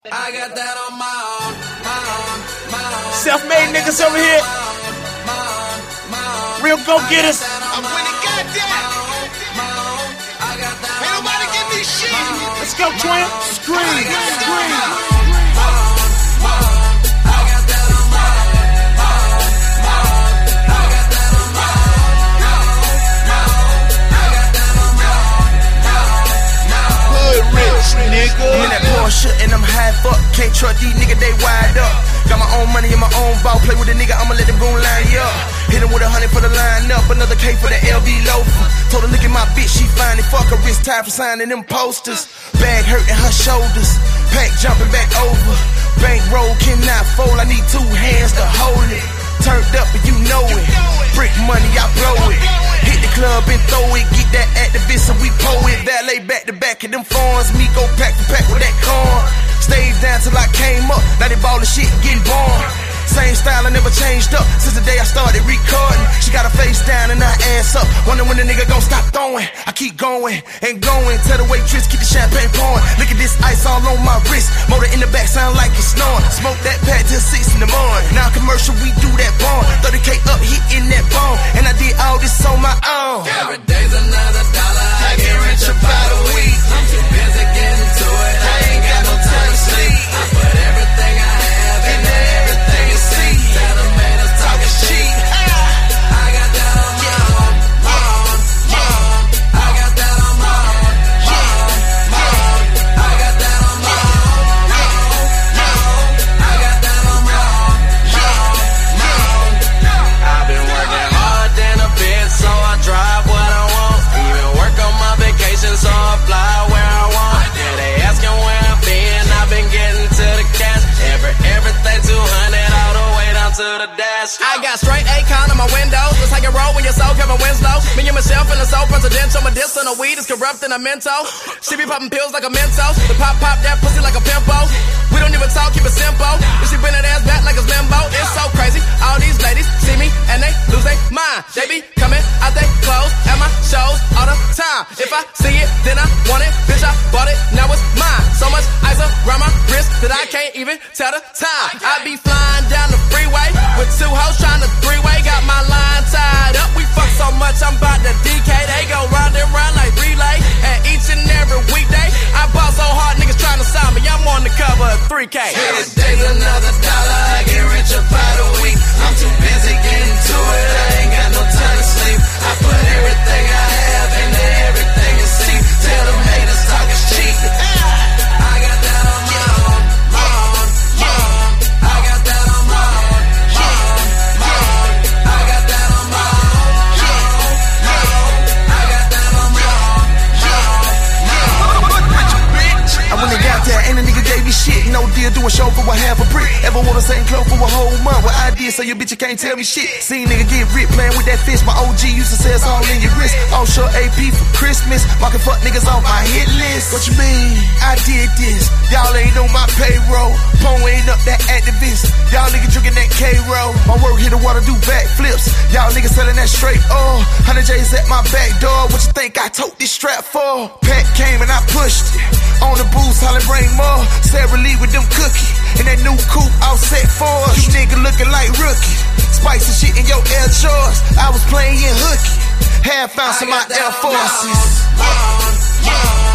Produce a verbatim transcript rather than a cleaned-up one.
I got that on my own, my own, my own. Self-made niggas over here. Real go-getters. I'm winning goddamn. Ain't nobody give me shit. Let's go, twin. Scream, scream. Nigga. I'm in that Porsche and I'm high fuck. Can't trust these niggas, they wide up. Got my own money in my own ball. Play with a nigga, I'ma let them gon' line you up. Hit him with a hundred for the line up. Another K for the L V loafer. Told her look at my bitch, she fine and fuck her wrist tied for signing them posters. Bag hurting her shoulders. Pack jumping back over. Bankroll cannot fold. I need two hands to hold it. Turned up and you know it. Brick money, I blow it. Hit the club and throw it. Get that activist and we pull it. Valet back to back of them phones. Me go pack to pack with that corn. Stayed down till I came up. Now they ballin' shit getting born. Same style, I never changed up since the day I started recording. She got her face down and her ass up. Wonder when the nigga gon' stop throwing. I keep going and going. Tell the waitress keep the champagne pouring. Look at this ice all on my wrist. Motor in the back sound like it's snoring. Smoke that pack till six in the morning. Now commercial we do that bone. thirty K up hitting that bone. And I did all this on my own. Every day's another dollar. I get rich about a week. I'm too busy getting to it. I ain't got no time to sleep. I put everything I have in there. Everything you see. Tell them haters talking shit. I got that on my own, my own, my own. I got that on my own, my own, my own. I got that on my own, my own, my own. I got that on my own, my own, my own. I've been working hard than a bitch, so I drive what I want. Even work on my vacation, so I fly where I want. Yeah, they asking where I've been, I've been getting to the cash. Every, everything two hundred all the way down to the dash. I got straight Akon on my window. Just like a roll when your soul Kevin Winslow. Me and Michelle feeling so presidential. My diss on the weed is corrupt and a mental. She be popping pills like a Mentos. The pop pop that pussy like a pimpo. We don't even talk, keep it simple. And she bring that ass back like it's limbo. It's so crazy. All these ladies see me and they lose their mind. They be coming out they clothes at my shows all the time. If I see it, then I want it. Bitch, I bought it, now it's mine. So much ice around my wrist that I can't even tell the time. I be flying down the freeway with two hoes trying to three-way. Got my line tied up. We fuck so much, I'm about to D K. They go round and round like relay. And each and every weekday, I ball so hard, niggas trying to sign me. I'm on the cover of three K. Every day's another dollar. I get rich about a week. I'm too busy getting to it. I ain't got no time to sleep. I put everything I have into everything you see. Tell them haters talking cheap. I got that on my own, my own, my own. I got that on my own, my own, my own. I got that on my own, my own, my own. I got that on my own, my own, my own. I went and got there, and a nigga gave me shit. No deal, do a show for a half a brick. Ever wore the same clothes for a whole month? What I did, so your bitch, you can't tell me shit. Seen nigga get rich playing with that fish. My O G used to say it's all in your wrist. Offshore A P for Christmas. Marking fuck niggas off my hit list. What you mean? I did this. Y'all ain't on my payroll. Pone ain't up that activist. Y'all niggas drinking that K-Roll. My work hit the water, do backflips. Y'all niggas selling that straight oh. one hundred J's at my back door. What you think I tote this strap for? Pat came and I pushed it. On the booth, holla bring more. Sarah Lee with them cookies. And that new coupe all set for us. You nigga looking like rookie. Spicy shit in your Air Jordans. I was playing hooky. Had found some of my Air Forces. My own, my own, my own.